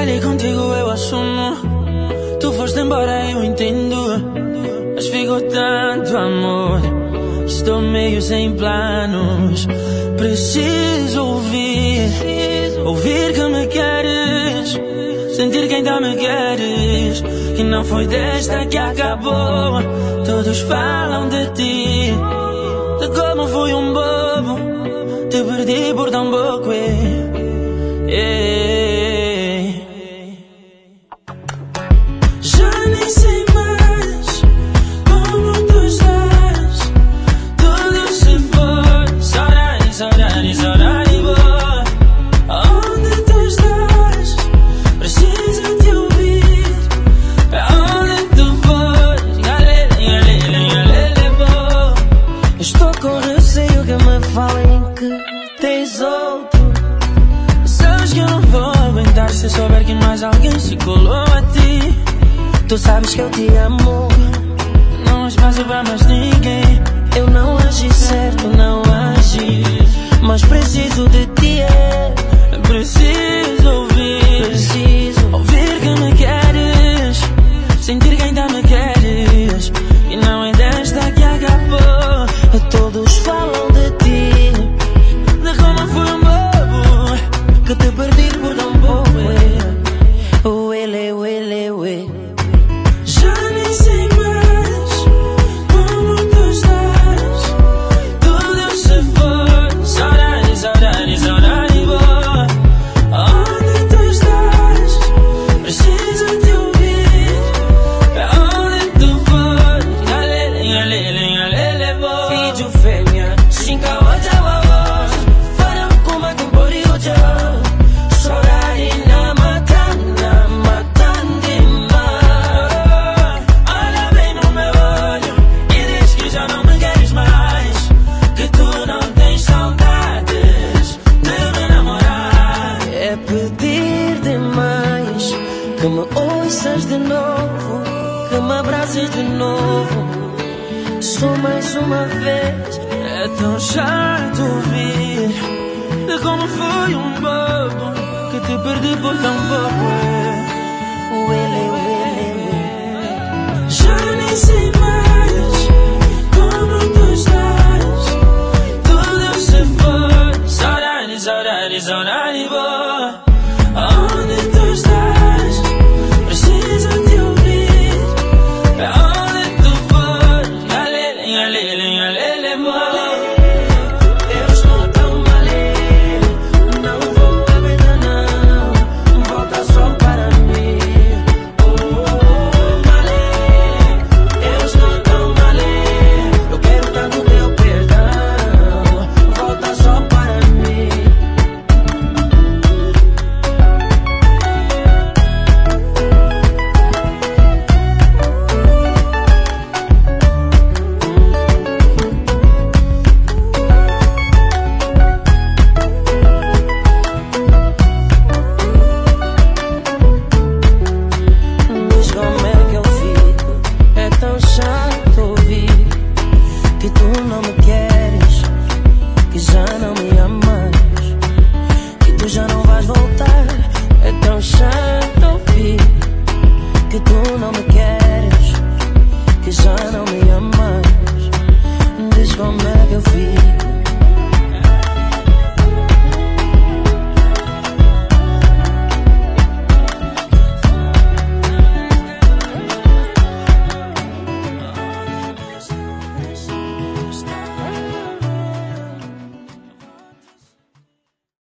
falhei contigo, eu assumo. Tu foste embora, eu entendo. Mas ficou tanto amor. Estou meio sem planos. Preciso ouvir que me queres, sentir que ainda me queres, que não foi desta que acabou. Todos falam de ti, de como fui um bobo, te perdi por tão pouco. Já nem sei mais como tu estás. Tudo se foi, saudade boa. Onde tu estás? Preciso te ouvir. Aonde tu fores? Galele boa. Estou com receio que me falem que tens outro. Sabes que eu não vou aguentar se souber que mais alguém se colou a ti. Tu sabes que eu te amo, não há espaço pra mais ninguém. eu não agi certo, não agi, mas preciso de ti, Preciso ouvir que me queres, sentir que ainda me queres, e não é desta que acabou. Todos falam de ti, De como fui um bobo, que te perdi por tão pouco. Ué. já nem sei mais como tu estás. Tudo se foi, saudade boa. Onde tu estás? Preciso te ouvir. Aonde tu fores? Galele boa. Vídeo fêmea, xinga outra voz, farão como a compori o tchau. Saudade na matando demais. Olha bem no meu olho e diz que já não me queres mais, que tu não tens saudades de me namorar. É pedir demais que me ouças de novo, que me abraces de novo, só mais uma vez. É tão chato ouvir de como fui um bobo, que te perdi por tão pouco. Já nem sei mais como tu estás. Tudo se foi, saudade boa.